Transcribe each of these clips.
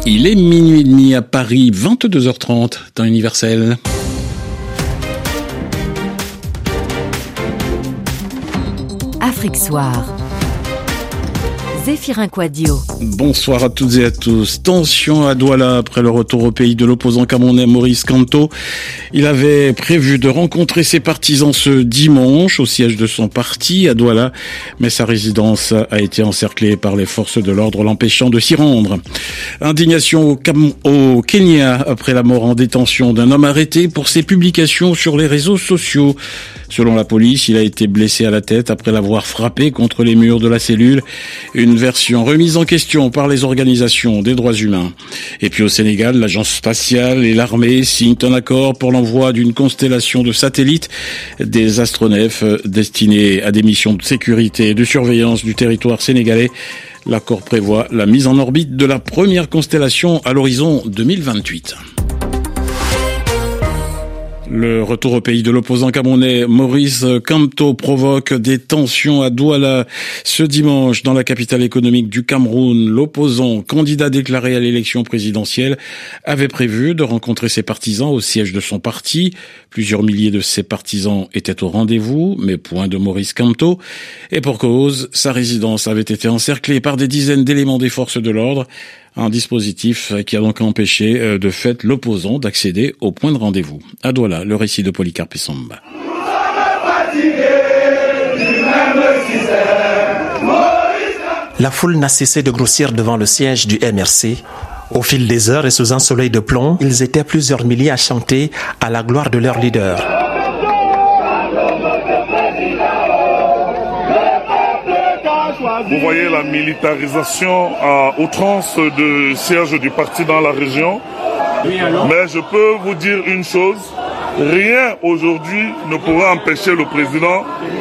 Il est minuit et demi à Paris, 22h30, temps universel. Afrique Soir. Zéphirin Quadio. Bonsoir à toutes et à tous. Tension à Douala après le retour au pays de l'opposant camerounais Maurice Kamto. Il avait prévu de rencontrer ses partisans ce dimanche au siège de son parti à Douala, mais sa résidence a été encerclée par les forces de l'ordre, l'empêchant de s'y rendre. Indignation au Kenya après la mort en détention d'un homme arrêté pour ses publications sur les réseaux sociaux. Selon la police, il a été blessé à la tête après l'avoir frappé contre les murs de la cellule. Une version remise en question par les organisations des droits humains. Et puis au Sénégal, l'agence spatiale et l'armée signent un accord pour l'envoi d'une constellation de satellites, des astronefs destinés à des missions de sécurité et de surveillance du territoire sénégalais. L'accord prévoit la mise en orbite de la première constellation à l'horizon 2028. Le retour au pays de l'opposant camerounais Maurice Kamto provoque des tensions à Douala ce dimanche dans la capitale économique du Cameroun. L'opposant, candidat déclaré à l'élection présidentielle, avait prévu de rencontrer ses partisans au siège de son parti. Plusieurs milliers de ses partisans étaient au rendez-vous, mais point de Maurice Kamto. Et pour cause, sa résidence avait été encerclée par des dizaines d'éléments des forces de l'ordre. Un dispositif qui a donc empêché de fait l'opposant d'accéder au point de rendez-vous. À Douala, le récit de Polycarpe Samba. La foule n'a cessé de grossir devant le siège du MRC. Au fil des heures et sous un soleil de plomb, ils étaient plusieurs milliers à chanter à la gloire de leur leader. Vous voyez la militarisation à outrance de siège du parti dans la région. Mais je peux vous dire une chose, rien aujourd'hui ne pourra empêcher le président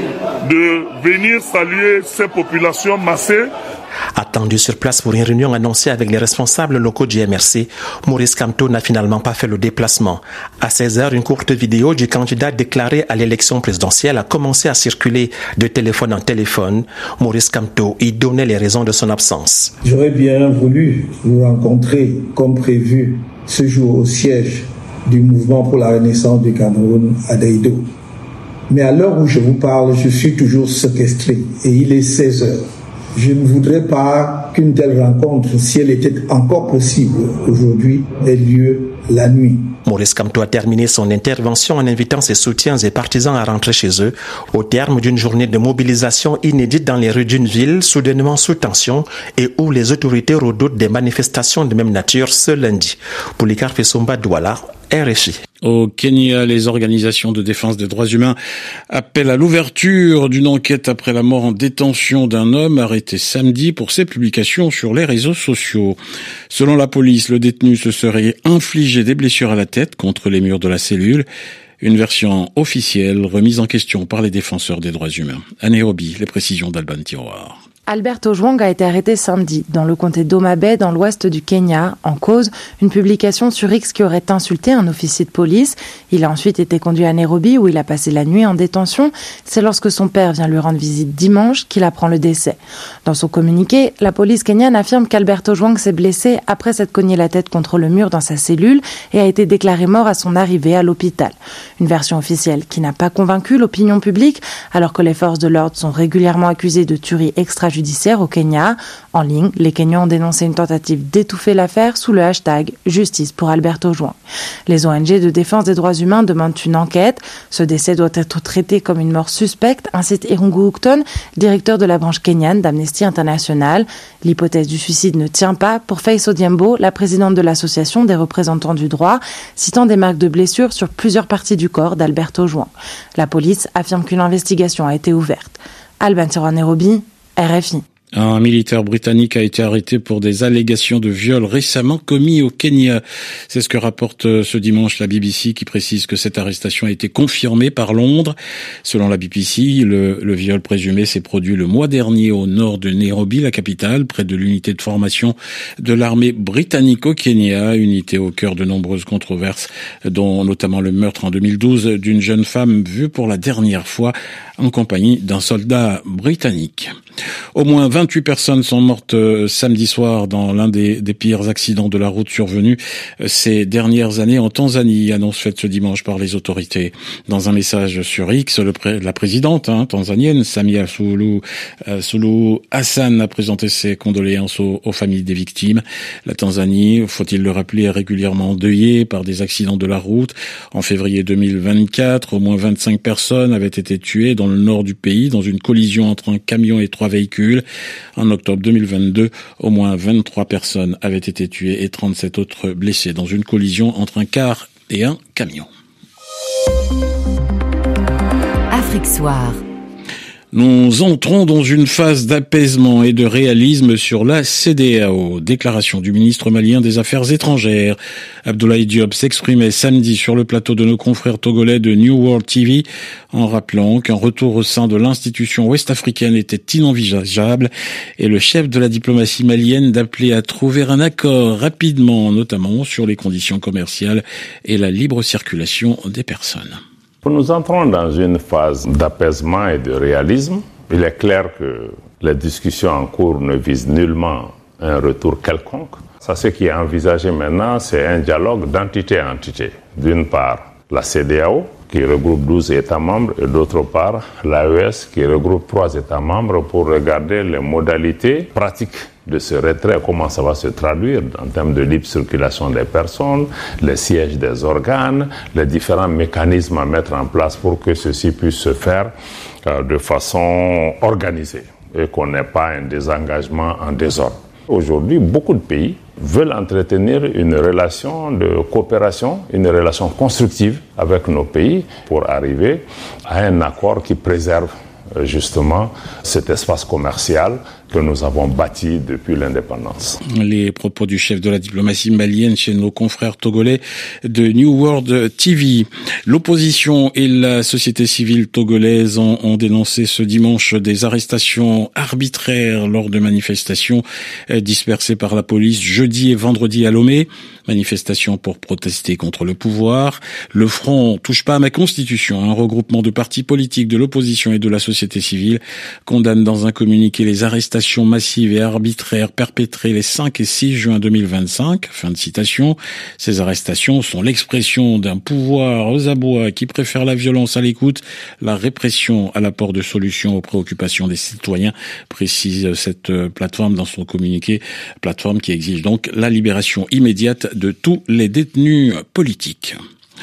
de venir saluer ces populations massées. Attendu sur place pour une réunion annoncée avec les responsables locaux du MRC, Maurice Kamto n'a finalement pas fait le déplacement. À 16h, une courte vidéo du candidat déclaré à l'élection présidentielle a commencé à circuler de téléphone en téléphone. Maurice Kamto y donnait les raisons de son absence. J'aurais bien voulu vous rencontrer comme prévu ce jour au siège du mouvement pour la renaissance du Cameroun à Daïdo. Mais à l'heure où je vous parle, je suis toujours séquestré et il est 16h. Je ne voudrais pas qu'une telle rencontre, si elle était encore possible aujourd'hui, ait lieu la nuit. Maurice Kamto a terminé son intervention en invitant ses soutiens et partisans à rentrer chez eux au terme d'une journée de mobilisation inédite dans les rues d'une ville soudainement sous tension et où les autorités redoutent des manifestations de même nature ce lundi. Polycarpe Samba, Douala, RFI. Au Kenya, les organisations de défense des droits humains appellent à l'ouverture d'une enquête après la mort en détention d'un homme arrêté samedi pour ses publications sur les réseaux sociaux. Selon la police, le détenu se serait infligé des blessures à la tête contre les murs de la cellule. Une version officielle remise en question par les défenseurs des droits humains. À Nairobi, les précisions d'Alban Tiroir. Albert Ojwang a été arrêté samedi dans le comté d'Homa Bay dans l'ouest du Kenya. En cause, une publication sur X qui aurait insulté un officier de police. Il a ensuite été conduit à Nairobi où il a passé la nuit en détention. C'est lorsque son père vient lui rendre visite dimanche qu'il apprend le décès. Dans son communiqué, la police kenyane affirme qu'Albert Ojwang s'est blessé après s'être cogné la tête contre le mur dans sa cellule et a été déclaré mort à son arrivée à l'hôpital. Une version officielle qui n'a pas convaincu l'opinion publique alors que les forces de l'ordre sont régulièrement accusées de tuerie extrajudiciaire au Kenya. En ligne, les Kenyans ont dénoncé une tentative d'étouffer l'affaire sous le hashtag Justice pour Albert Ojwang. Les ONG de défense des droits humains demandent une enquête. Ce décès doit être traité comme une mort suspecte, incite Irungu Houghton, directeur de la branche kenyane d'Amnesty International. L'hypothèse du suicide ne tient pas pour Faith Odhiambo, la présidente de l'association des représentants du droit, citant des marques de blessures sur plusieurs parties du corps d'Albert Ojwang. La police affirme qu'une investigation a été ouverte. Alban Tiroir, Nairobi, RFI. Un militaire britannique a été arrêté pour des allégations de viol récemment commis au Kenya. C'est ce que rapporte ce dimanche la BBC qui précise que cette arrestation a été confirmée par Londres. Selon la BBC, le viol présumé s'est produit le mois dernier au nord de Nairobi, la capitale, près de l'unité de formation de l'armée britannique au Kenya, unité au cœur de nombreuses controverses, dont notamment le meurtre en 2012 d'une jeune femme vue pour la dernière fois en compagnie d'un soldat britannique. Au moins 28 personnes sont mortes samedi soir dans l'un des pires accidents de la route survenus ces dernières années en Tanzanie, annonce faite ce dimanche par les autorités. Dans un message sur X, la présidente tanzanienne Samia Suluhu Hassan a présenté ses condoléances aux familles des victimes. La Tanzanie, faut-il le rappeler, est régulièrement endeuillée par des accidents de la route. En février 2024, au moins 25 personnes avaient été tuées dans le nord du pays dans une collision entre un camion et 3 véhicules. En octobre 2022, au moins 23 personnes avaient été tuées et 37 autres blessées dans une collision entre un car et un camion. Afrique Soir. Nous entrons dans une phase d'apaisement et de réalisme sur la CEDEAO. Déclaration du ministre malien des Affaires étrangères. Abdoulaye Diop s'exprimait samedi sur le plateau de nos confrères togolais de New World TV en rappelant qu'un retour au sein de l'institution ouest-africaine était inenvisageable et le chef de la diplomatie malienne d'appeler à trouver un accord rapidement, notamment sur les conditions commerciales et la libre circulation des personnes. Nous entrons dans une phase d'apaisement et de réalisme. Il est clair que les discussions en cours ne visent nullement un retour quelconque. Ça, ce qui est envisagé maintenant, c'est un dialogue d'entité à entité. D'une part, la CEDEAO, qui regroupe 12 États membres, et d'autre part, l'AES, qui regroupe 3 États membres, pour regarder les modalités pratiques de ce retrait, comment ça va se traduire en termes de libre circulation des personnes, les sièges des organes, les différents mécanismes à mettre en place pour que ceci puisse se faire de façon organisée et qu'on n'ait pas un désengagement en désordre. Aujourd'hui, beaucoup de pays veulent entretenir une relation de coopération, une relation constructive avec nos pays pour arriver à un accord qui préserve justement cet espace commercial que nous avons bâti depuis l'indépendance. Les propos du chef de la diplomatie malienne chez nos confrères togolais de New World TV. L'opposition et la société civile togolaise ont dénoncé ce dimanche des arrestations arbitraires lors de manifestations dispersées par la police jeudi et vendredi à Lomé. Manifestation pour protester contre le pouvoir. Le Front touche pas à ma constitution. Un regroupement de partis politiques de l'opposition et de la société civile condamne dans un communiqué les arrestations massives et arbitraires perpétrées les 5 et 6 juin 2025. Fin de citation. Ces arrestations sont l'expression d'un pouvoir aux abois qui préfère la violence à l'écoute, la répression à l'apport de solutions aux préoccupations des citoyens, précise cette plateforme dans son communiqué. Plateforme qui exige donc la libération immédiate de tous les détenus politiques.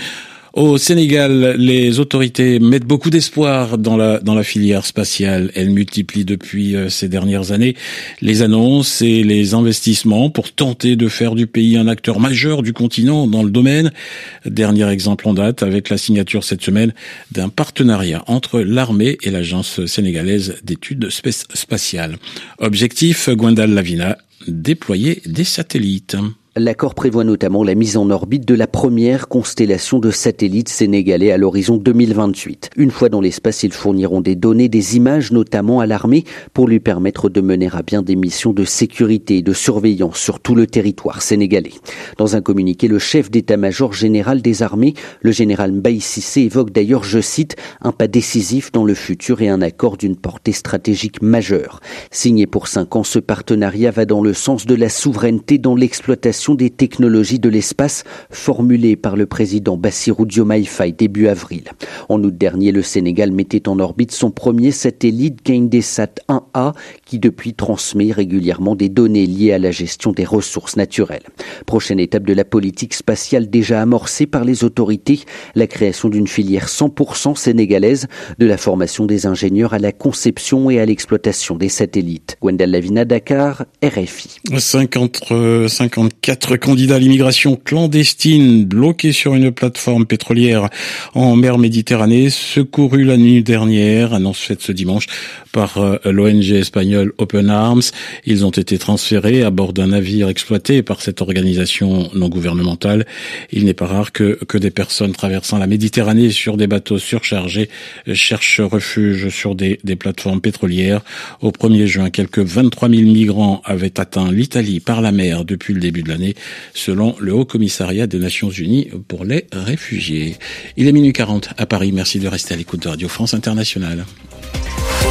Au Sénégal, les autorités mettent beaucoup d'espoir dans la filière spatiale. Elles multiplient depuis ces dernières années les annonces et les investissements pour tenter de faire du pays un acteur majeur du continent dans le domaine. Dernier exemple en date avec la signature cette semaine d'un partenariat entre l'armée et l'agence sénégalaise d'études spatiales. Objectif, Gwendal Lavina, déployer des satellites. L'accord prévoit notamment la mise en orbite de la première constellation de satellites sénégalais à l'horizon 2028. Une fois dans l'espace, ils fourniront des données, des images notamment à l'armée pour lui permettre de mener à bien des missions de sécurité et de surveillance sur tout le territoire sénégalais. Dans un communiqué, le chef d'état-major général des armées, le général Mbaye Cissé, évoque d'ailleurs, je cite, un pas décisif dans le futur et un accord d'une portée stratégique majeure. Signé pour 5 ans, ce partenariat va dans le sens de la souveraineté dans l'exploitation des technologies de l'espace formulée par le président Bassirou Diomaye Faye début avril. En août dernier, le Sénégal mettait en orbite son premier satellite Gaindesat 1A qui depuis transmet régulièrement des données liées à la gestion des ressources naturelles. Prochaine étape de la politique spatiale déjà amorcée par les autorités, la création d'une filière 100% sénégalaise, de la formation des ingénieurs à la conception et à l'exploitation des satellites. Gwendal Lavina, Dakar, RFI. 54 candidats à l'immigration clandestine bloqués sur une plateforme pétrolière en mer Méditerranée, secourus la nuit dernière, annonce faite ce dimanche par l'ONG espagnole Open Arms. Ils ont été transférés à bord d'un navire exploité par cette organisation non gouvernementale. Il n'est pas rare que des personnes traversant la Méditerranée sur des bateaux surchargés cherchent refuge sur des plateformes pétrolières. Au 1er juin, quelques 23 000 migrants avaient atteint l'Italie par la mer depuis le début de l'année, selon le Haut Commissariat des Nations Unies pour les réfugiés. Il est minuit 40 à Paris. Merci de rester à l'écoute de Radio France Internationale.